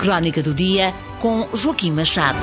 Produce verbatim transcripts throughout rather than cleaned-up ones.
Crónica do Dia, com Joaquim Machado.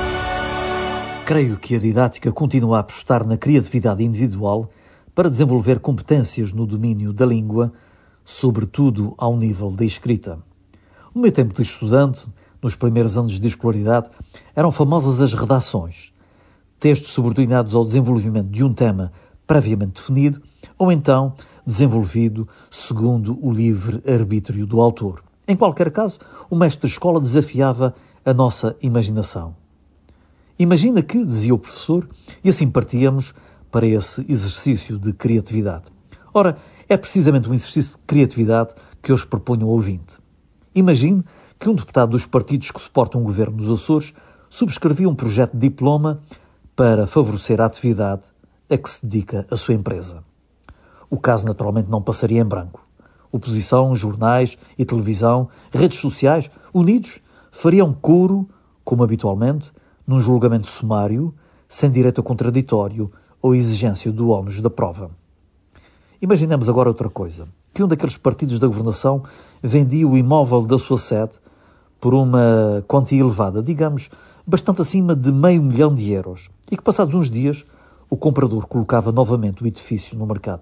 Creio que a didática continua a apostar na criatividade individual para desenvolver competências no domínio da língua, sobretudo ao nível da escrita. No meu tempo de estudante, nos primeiros anos de escolaridade, eram famosas as redações, textos subordinados ao desenvolvimento de um tema previamente definido ou então desenvolvido segundo o livre arbítrio do autor. Em qualquer caso, o mestre de escola desafiava a nossa imaginação. Imagina que, dizia o professor, e assim partíamos para esse exercício de criatividade. Ora, é precisamente um exercício de criatividade que hoje proponho ao ouvinte. Imagine que um deputado dos partidos que suportam o governo dos Açores subscrevia um projeto de diploma para favorecer a atividade a que se dedica a sua empresa. O caso naturalmente não passaria em branco. Oposição, jornais e televisão, redes sociais, unidos, fariam coro, como habitualmente, num julgamento sumário, sem direito a contraditório ou exigência do ónus da prova. Imaginemos agora outra coisa, que um daqueles partidos da governação vendia o imóvel da sua sede por uma quantia elevada, digamos, bastante acima de meio milhão de euros, e que passados uns dias o comprador colocava novamente o edifício no mercado.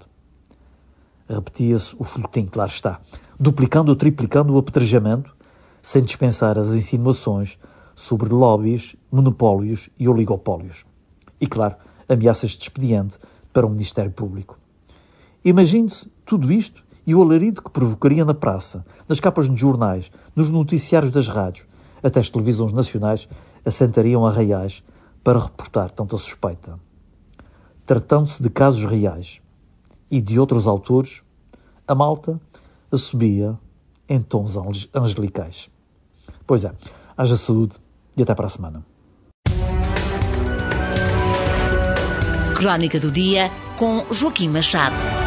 Repetia-se o folhetim, claro está, duplicando ou triplicando o apedrejamento, sem dispensar as insinuações sobre lobbies, monopólios e oligopólios. E, claro, ameaças de expediente para o Ministério Público. Imagine-se tudo isto e o alarido que provocaria na praça, nas capas de jornais, nos noticiários das rádios, até as televisões nacionais assentariam arraiais para reportar tanta suspeita. Tratando-se de casos reais e de outros autores, a malta assobia em tons angelicais. Pois é, haja saúde e até para a semana. Crónica do Dia, com Joaquim Machado.